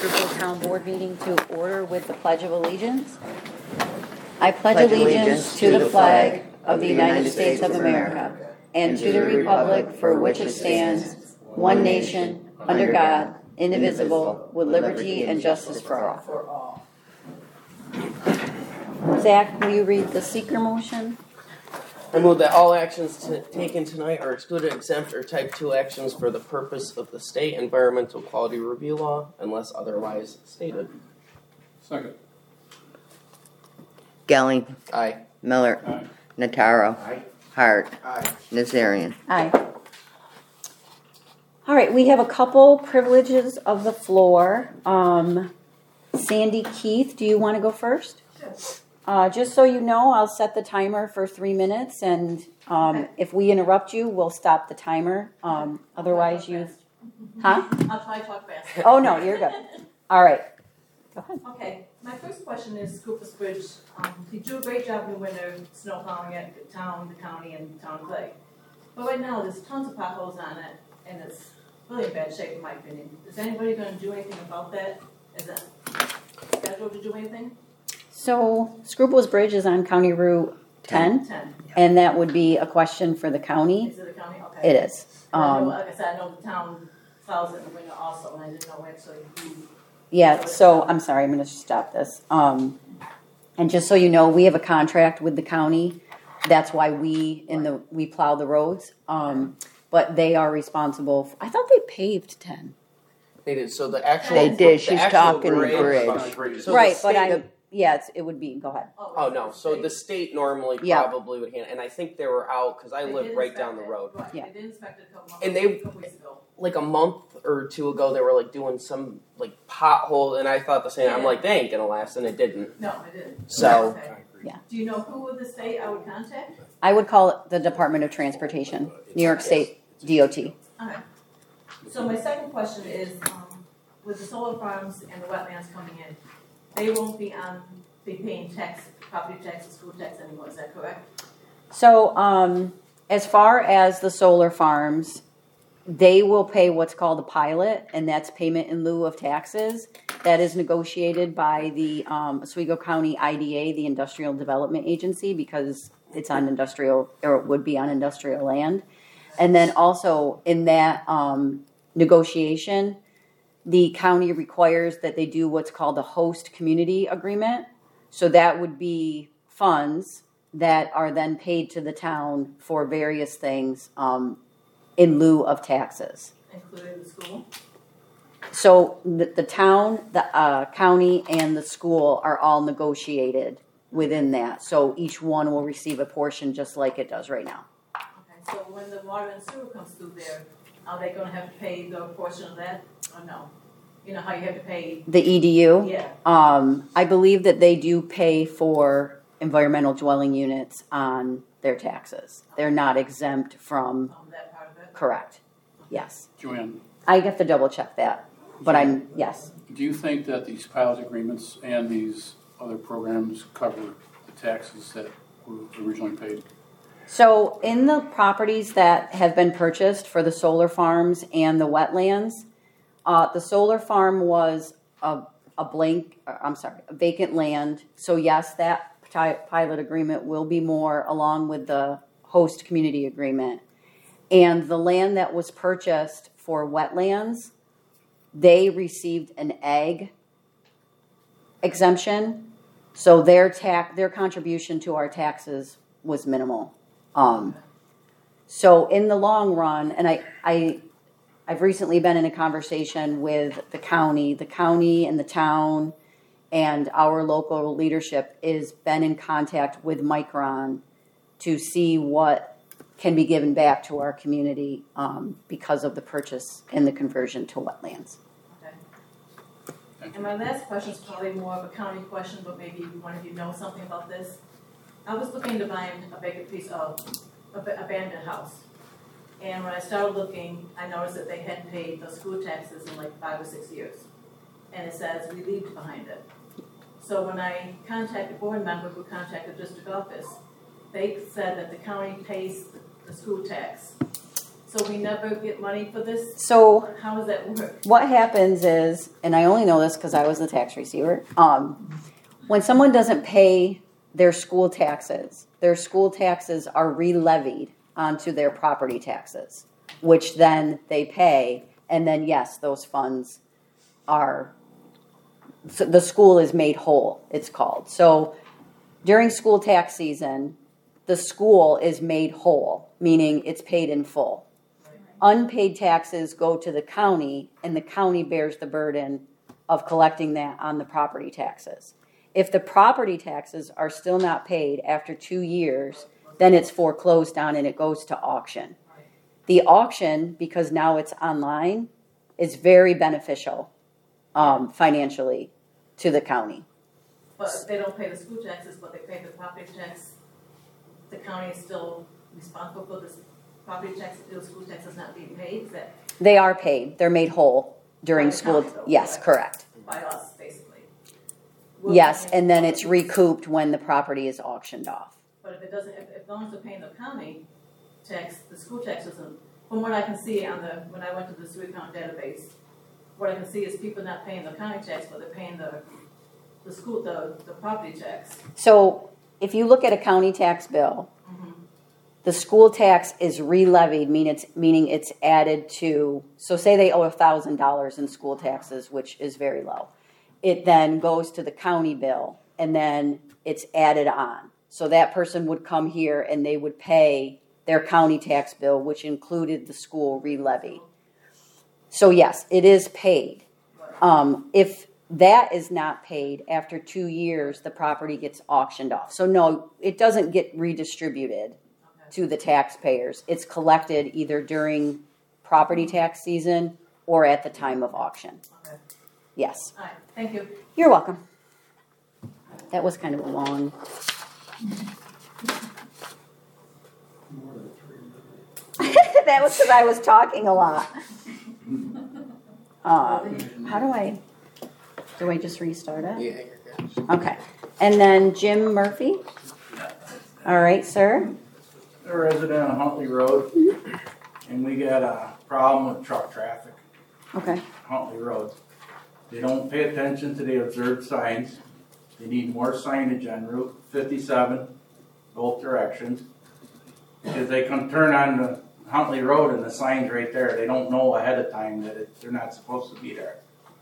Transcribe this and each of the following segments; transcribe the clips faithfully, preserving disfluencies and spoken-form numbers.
Schuylkill Town Board meeting to order with the Pledge of Allegiance. I pledge allegiance to the flag of the United States of America and to the republic for which it stands, one nation, under God, indivisible, with liberty and justice for all. Zach, will you read the seeker motion? I move that all actions t- taken tonight are excluded, exempt, or type two actions for the purpose of the state environmental quality review law unless otherwise stated. Second. Gelling. Aye. Miller. Aye. Notaro. Aye. Hart. Aye. Nazarian. Aye. All right, we have a couple privileges of the floor. Um, Sandy Keith, do you want to go first? Sure. Uh, just so you know, I'll set the timer for three minutes, and um, Okay. if we interrupt you, we'll stop the timer. Um, otherwise, you, huh? I'll try to talk fast. Oh no, you're good. All right, go ahead. Okay, my first question is Scoopus Bridge. Um, you do a great job in the winter snow plowing at the town, the county, and town clay. But right now, there's tons of potholes on it, and it's really in bad shape, in my opinion. Is anybody going to do anything about that? Is it scheduled to do anything? So, Scruples Bridge is on County Route ten, Ten. and that would be a question for the county. Is it the county? Okay. It is. I know, Um, like I said, I know the town plows it in the winter also, and I didn't know actually who. yeah. So, I'm sorry. I'm going to stop this. Um, and just so you know, we have a contract with the county. That's why we in the we plow the roads. Um, but they are responsible. For, I thought they paved ten. They did. So the actual. They did. the She's actual talking bridge. bridge. So right, the but state- I. Yeah, it's, it would be. Go ahead. Oh no! So the state normally Yeah. probably would handle, and I think they were out because I They live did right inspect down the it. road. Right. Yeah. They did inspect it a couple months And they- a couple weeks ago. Like a month or two ago, they were like doing some like pothole, and I thought the same. I'm like, they ain't gonna last, and it didn't. No, I didn't. So- Okay. Yeah. Do you know who with the state I would contact? I would call it the Department of Transportation, New York State D O T. Okay. So my second question is, um, with the solar farms and the wetlands coming in, they won't be on, be paying tax, property tax and school tax anymore, is that correct? So, um, as far as the solar farms, they will pay what's called a pilot, and that's payment in lieu of taxes. That is negotiated by the um, Oswego County I D A, the Industrial Development Agency, because it's on industrial, or it would be on industrial land. And then also in that um, negotiation, the county requires that they do what's called a host community agreement. So that would be funds that are then paid to the town for various things um, in lieu of taxes. Including the school? So the, the town, the uh, county, and the school are all negotiated within that. So each one will receive a portion just like it does right now. Okay, so when the water and sewer comes through there, are they gonna have to pay the portion of that, or no? You know how you have to pay, The E D U, yeah, um, I believe that they do pay for environmental dwelling units on their taxes. They're not exempt from, um, that part of it? correct, yes. Joanne, I have to double check that, but I'm, yes. do you think that these pilot agreements and these other programs cover the taxes that were originally paid? So in the properties that have been purchased for the solar farms and the wetlands, uh, the solar farm was a, a blank, uh, I'm sorry, a vacant land. So yes, that pi- pilot agreement will be more along with the host community agreement. And the land that was purchased for wetlands, they received an ag exemption. So their tax, their contribution to our taxes was minimal. Um, so in the long run, and I, I, I've recently been in a conversation with the county, the county and the town and our local leadership is been in contact with Micron to see what can be given back to our community um, because of the purchase and the conversion to wetlands. Okay. And my last question is probably more of a county question, but maybe one of you know something about this. I was looking to buy a vacant piece of ab- abandoned house. And when I started looking, I noticed that they hadn't paid the school taxes in like five or six years. And it says relieved behind it. So when I contacted a board member who contacted the district office, they said that the county pays the school tax. So we never get money for this? So How does that work? what happens is, and I only know this because I was the tax receiver, um, when someone doesn't pay their school taxes, their school taxes are re-levied onto their property taxes, which then they pay, and then yes, those funds are, so the school is made whole, it's called. So during school tax season, the school is made whole, meaning it's paid in full. Unpaid taxes go to the county, and the county bears the burden of collecting that on the property taxes. If the property taxes are still not paid after two years, then it's foreclosed on and it goes to auction. The auction, because now it's online, is very beneficial um, financially to the county. But if they don't pay the school taxes, but they pay the property tax, the county is still responsible for this property tax, if the school tax is not being paid, is that They are paid. They're made whole during By the school. county, though, Yes, correct. by us, basically? We'll Yes, pay- and then it's recouped when the property is auctioned off. But if it doesn't, if, if long as they're paying the county tax, the school tax doesn't, from what I can see on the, when I went to the sewer account database, what I can see is people not paying the county tax, but they're paying the, the school, the, the property tax. So if you look at a county tax bill, the school tax is re-levied, mean it's, meaning it's added to, so say they owe one thousand dollars in school taxes, which is very low. It then goes to the county bill, and then it's added on. So that person would come here and they would pay their county tax bill, which included the school re-levy. So yes, it is paid. Um, if that is not paid after two years, the property gets auctioned off. So no, it doesn't get redistributed to the taxpayers. It's collected either during property tax season or at the time of auction. Okay. Yes. All right, thank you. You're welcome. That was kind of a long. That was because I was talking a lot. Um, how do I, do I just restart it? Yeah, you're good. Okay. And then Jim Murphy. All right, sir. A resident on Huntley Road, and we got a problem with truck traffic, Okay. Huntley Road. They don't pay attention to the observed signs. They need more signage on Route fifty-seven, both directions. Because they can turn on the Huntley Road and the sign's right there. They don't know ahead of time that it, they're not supposed to be there.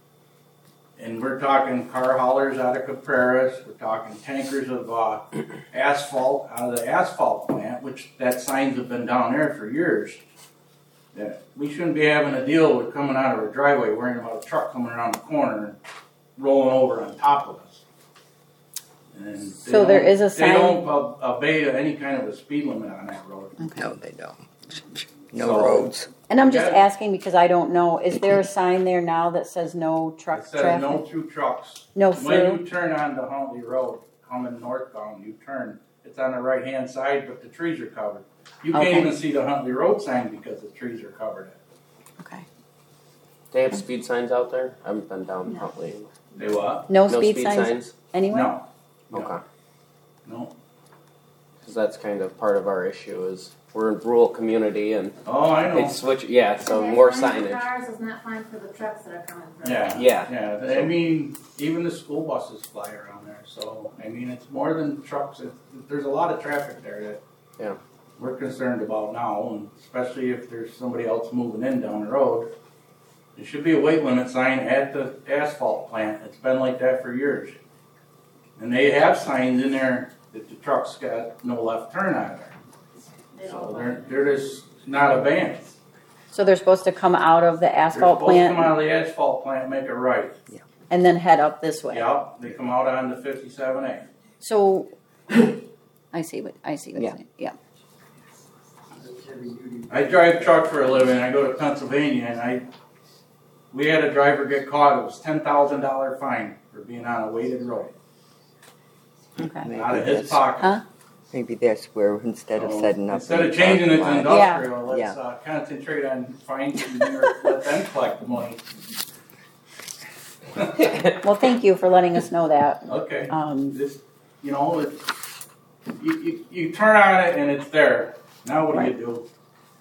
And we're talking car haulers out of Capreras, we're talking tankers of uh, asphalt out of the asphalt plant, which that signs have been down there for years. That we shouldn't be having to deal with coming out of a driveway worrying about a truck coming around the corner and rolling over on top of us. And they So there don't- is a sign- They don't ob- obey any kind of a speed limit on that road. No, they don't. No So- roads. And I'm just Yeah. asking because I don't know. Is there a sign there now that says no truck It says traffic? no through trucks. No When through? you turn onto Huntley Road, coming northbound, you turn, it's on the right-hand side, but the trees are covered. You can't Okay. even see the Huntley Road sign because the trees are covered. Okay. They have speed signs out there? I haven't been down Huntley. They what? No, No speed, signs, anywhere? No. No. Okay. No. Because that's kind of part of our issue is we're in rural community and Oh, I know. they switch, yeah, so That's more fine for signage. cars, it's not fine for the trucks that are coming through. Yeah. Yeah. Yeah, I mean, even the school buses fly around there, so, I mean, it's more than trucks. It's, there's a lot of traffic there that Yeah. we're concerned about now, and especially if there's somebody else moving in down the road. There should be a weight limit sign at the asphalt plant. It's been like that for years. And they have signs in there that the trucks got no left turn on there. They So don't they're, they're just not advanced. So they're supposed to come out of the They're asphalt supposed to come plant out of the asphalt plant and make a right. and then head up this way. Yeah, they come out onto fifty-seven A. So, I see what, I see what you're Yeah. saying. Yeah. I drive truck for a living. I go to Pennsylvania, and I we had a driver get caught. It was ten thousand dollar fine for being on a weighted road Okay. Maybe out of his that's- pocket. Huh? Maybe that's where instead of So, setting up. instead a of changing it to line- industrial, let's Yeah. uh, concentrate on fines and let them collect the money. Well, thank you for letting us know that. Okay. Um, This, you know, it, you, you you turn on it and it's there. Now what do you do?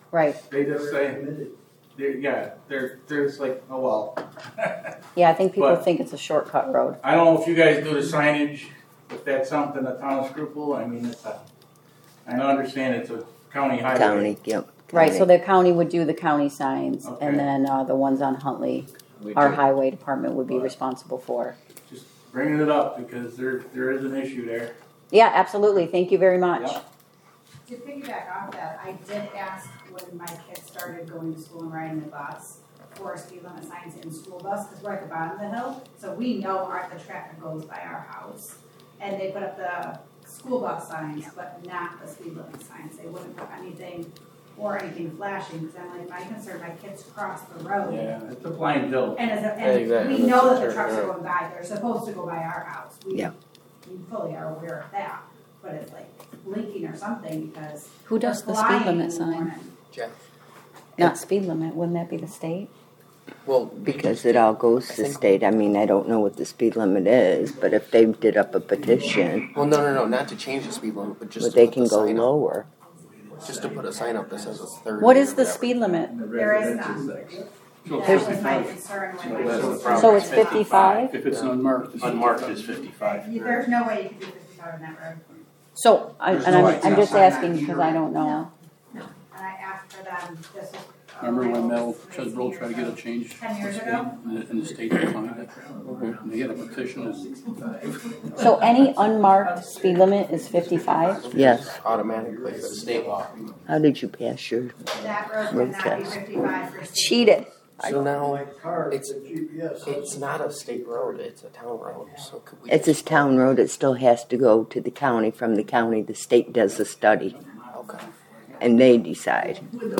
Right. They just say, there- yeah, there, there's like, oh well. Yeah, I think people But- think it's a shortcut road. I don't know if you guys do the signage, if that's something the town of Scripple, I mean, it's a, I don't understand it's a county highway. County, yep. Right, so county. the county would do the county signs, Okay. and then uh, the ones on Huntley, our highway department would be responsible for. Just bringing it up because there, there is an issue there. Yeah, absolutely. Thank you very much. Yep. To piggyback off that, I did ask when my kids started going to school and riding the bus for speed limit signs in school bus, because we're at the bottom of the hill, so we know our, the traffic goes by our house. And they put up the school bus signs, but not the speed limit signs. They wouldn't put anything or anything flashing, because I'm like, my concern, my kids cross the road. Yeah, it's a blind hill. And as a, and Exactly. we know that the Sure, trucks yeah. are going by, they're supposed to go by our house. We, Yeah. we fully are aware of that, but it's like blinking or something, because. Who does we're the speed flying limit in the sign? morning. Jeff. Not speed limit, wouldn't that be the state? Well, Because it all goes to state. I mean, I don't know what the speed limit is, but if they did up a petition, Well, no, no, no, not to change the speed limit, but just well, to they put can the go sign up. lower. Just to put a sign up that says it's thirty. What or is the whatever. speed limit? There is none. So That was my fifty-five. concern when So my that's kids. the So it's fifty-five? If it's unmarked, it's Unmarked is fifty-five. You- There's no way you can do fifty-five on that road. So, I- and I'm, I'm just asking because I don't know. And I asked for them, this was. Remember when Mel Chesbrough tried to get it changed? Ten years ago? And the- and the state declined it. And they had a petition. and- So any unmarked speed limit is fifty-five? Yes. Automatically, the state law. How did you pass your? That road Road cannot be test. fifty-five for. speed. Cheated. So now, it's, it's not a state road, it's a town road, so could we? It's this town road. It still has to go to the county. From the county, the state does the study, Okay. and they decide.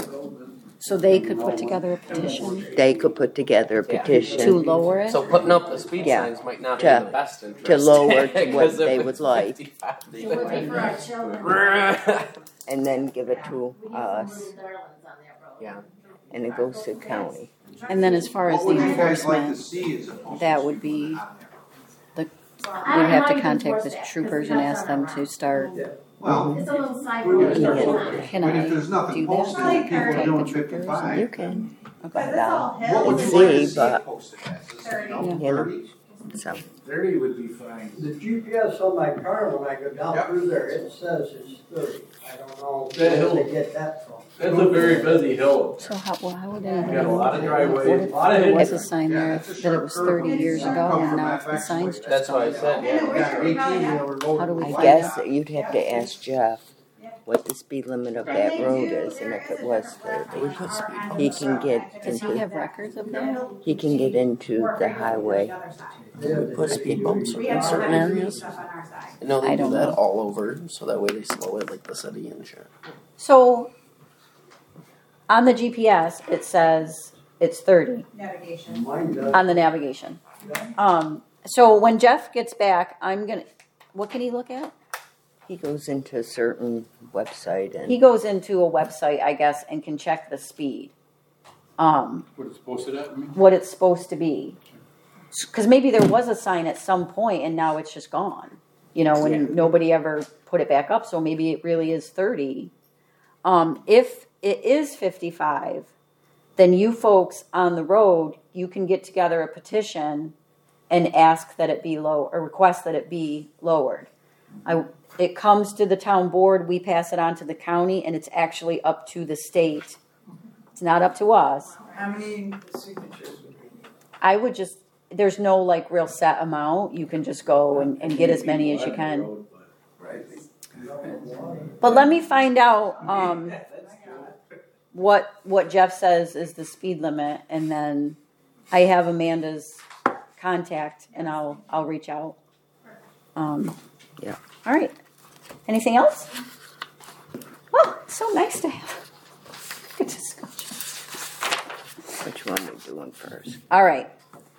So they could put together a petition They could put together a to petition lower it? So putting up the speed Yeah. signs might not To- be the best interest. to lower to what 'Cause if they it's would like. fifty-five, they It would be might- for our children. and then give it to We need some us, little darlings on that road. Yeah. and it goes to the county. And then as far as the enforcement, that would be, the, So I we'd don't know have how to you contact enforce the that, 'cause troopers it's and not ask on them our to road. start, Well, It's a little side we're road. gonna start It's looking. not. can But if I there's nothing do posted, that? Like people are her- doing Contact the troopers? fifty-five. You can, But Okay. it's all What hills. would you Let's like to see, see but- posted as? Is it, Thirty. you know, Yeah. thirty? so, Thirty would be fine. The G P S on my car, when I go down Yep. through there, it says it's thirty. I don't know That where hill- they get that from. That's a very busy hill. So how, well, how would You anybody got a know lot of that? driveways, What a if lot of there was a hidden. sign Yeah, there it's a that it sharp was curve. thirty years Come ago from and now that it's the back sign's way. just That's why I gone? said, Yeah, yeah. we Got should an probably eighteen have- wheeler loaded How do we with I Yeah. lights. guess you'd have to ask Jeff what the speed limit of that They road do. is, and There if is it a was different thirty. We put speed platform on He the can road. get I could Does he into- have records of that? He can get into More the frequently highway. than the other side. Yeah, We put they- speed bumps We in have certain all kinds of areas. stuff on our side. No, they I do don't that know. all over, so that way they slow it like the city and shit. So, on the G P S, it says it's thirty Navigation. Mine does. on the navigation. Um, so when Jeff gets back, I'm gonna, what can he look at? He goes into a certain website He and goes into a website, I guess, and can check the speed. Um, What it's posted at, I mean? what it's supposed to be. Because maybe there was a sign at some point and now it's just gone. You know, when Yeah. nobody ever put it back up. So maybe it really is thirty. Um, if it is fifty-five, then you folks on the road, you can get together a petition and ask that it be low, or request that it be lowered. I, it comes to the town board, we pass it on to the county, and it's actually up to the state. It's not up to us. How many signatures would we need? I would just, there's no like real set amount. You can just go and, and get as many as you can. Right. But let me find out um, what what Jeff says is the speed limit, and then I have Amanda's contact, and I'll I'll reach out. Um, Yeah. All right. Anything else? Well, it's so nice to have good discussion. which one we doing first? All right.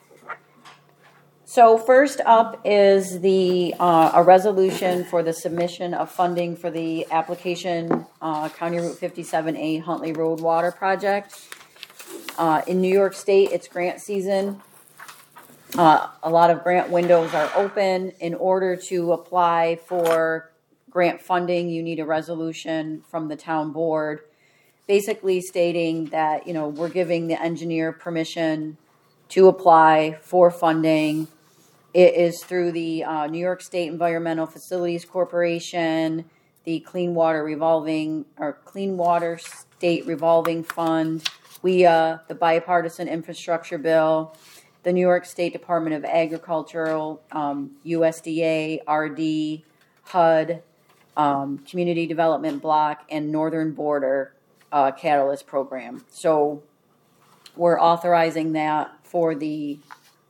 So first up is the uh, a resolution for the submission of funding for the application uh, County Route fifty-seven A Huntley Road Water Project. Uh, in New York State, it's grant season. Uh, a lot of grant windows are open. In order to apply for grant funding, you need a resolution from the town board. basically stating that, you know, we're giving the engineer permission to apply for funding. It is through the uh, New York State Environmental Facilities Corporation, the Clean Water Revolving, or Clean Water State Revolving Fund, W I A, the Bipartisan Infrastructure Bill, the New York State Department of Agricultural, um, U S D A, R D, H U D, um, Community Development Block, and Northern Border uh, Catalyst Program. So we're authorizing that for the,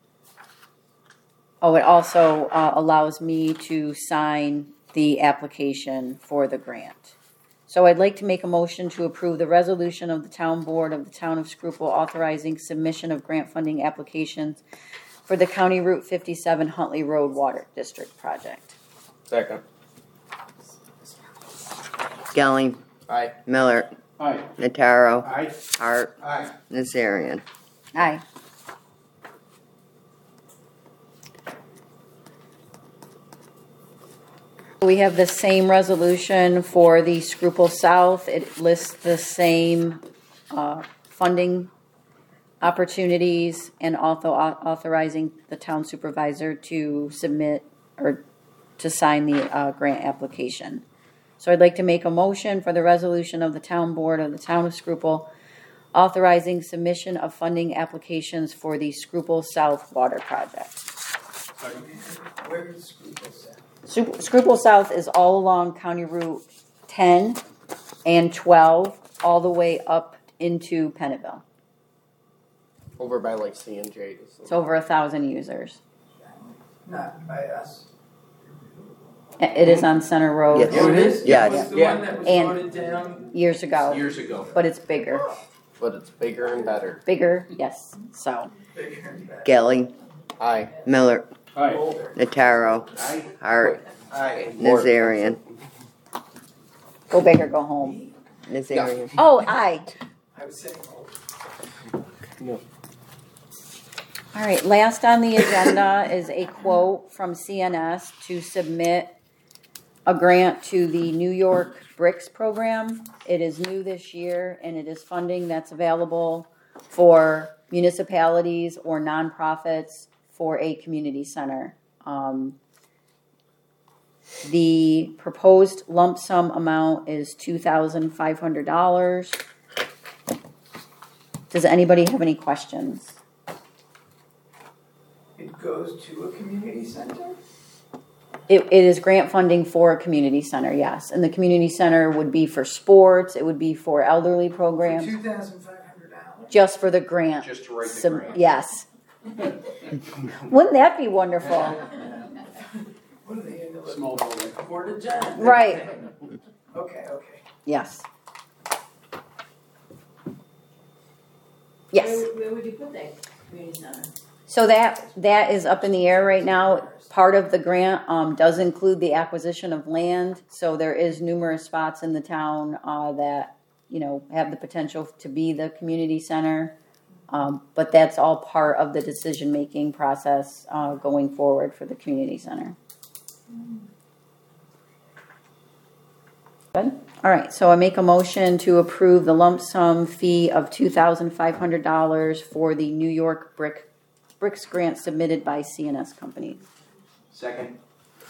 oh, it also uh, allows me to sign the application for the grant. So I'd like to make a motion to approve the resolution of the Town Board of the Town of Schuylkill authorizing submission of grant funding applications for the County Route fifty-seven Huntley Road Water District project. Second. Gelling, Aye. Miller, Aye. Notaro, Aye. Hart, Aye. Nazarian. Aye. We have the same resolution for the Schuylkill South. It lists the same uh, funding opportunities and also au- authorizing the town supervisor to submit or to sign the uh, grant application. So I'd like to make a motion for the resolution of the town board of the town of Schuylkill authorizing submission of funding applications for the Schuylkill South Water Project. Where is Schuylkill South? Schu- Schuylkill South is all along County Route ten and twelve, all the way up into Pennville. Over by like C and J's. It's over a thousand users. Not by us. It is on Center Road Yes. Oh, it is? Yes. Was the Yeah. one that was And- voted down? years ago, Years ago. but it's bigger. But it's bigger and better. Bigger, yes. So, Bigger and better. Gelling, Aye. Miller, Aye. Older. Notaro, Aye. Hart, Aye. Nazarian. go big or go home. Nazarian. Oh, aye. I was saying older. No. All right, last on the agenda is a quote from C N S to submit a grant to the New York BRICS program. It is new this year, and it is funding that's available for municipalities or nonprofits for a community center. Um, the proposed lump sum amount is two thousand five hundred dollars. Does anybody have any questions? It goes to a community center? It, it is grant funding for a community center, yes. And the community center would be for sports, it would be for elderly For programs, two thousand five hundred dollars? just for the grant. Just to write the Sub- grant. Yes. Wouldn't that be wonderful? What are they into? Small building. Porta John? Right. Okay, okay. Yes. Yes. Where, where would you put that community center? So that, that is up in the air right now. Part of the grant um, does include the acquisition of land. So there is numerous spots in the town uh, that, you know, have the potential to be the community center. Um, but that's all part of the decision-making process uh, going forward for the community center. Good. All right, so I make a motion to approve the lump sum fee of two thousand five hundred dollars for the New York Brick Bricks grant submitted by C N S Company. Second.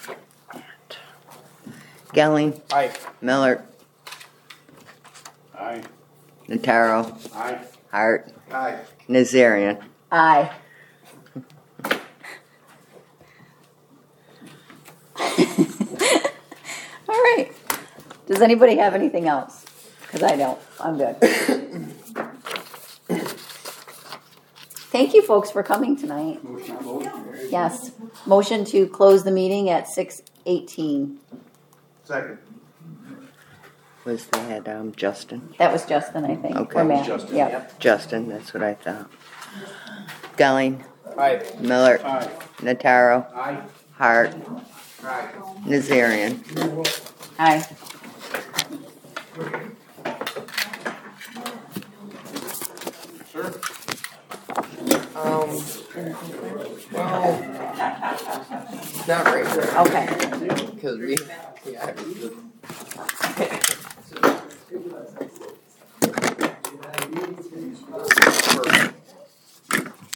Gelling, Aye. Miller, Aye. Notaro, Aye. Hart, Aye. Nazarian. Aye. All right. Does anybody have anything else? Because I don't. I'm good. Thank you, folks, for coming tonight. Motion to close. Yes. Motion to close the meeting at six eighteen. Second. Was that um, Justin? That was Justin, I think. Okay. Or Matt. Justin, Yep. Justin, that's what I thought. Gelling, Aye. Miller, Aye. Notaro, Aye. Hart, Aye. Nazarian. Aye. Sure. Um, well, not right now. Okay. Because we, yeah, I was just- Aye.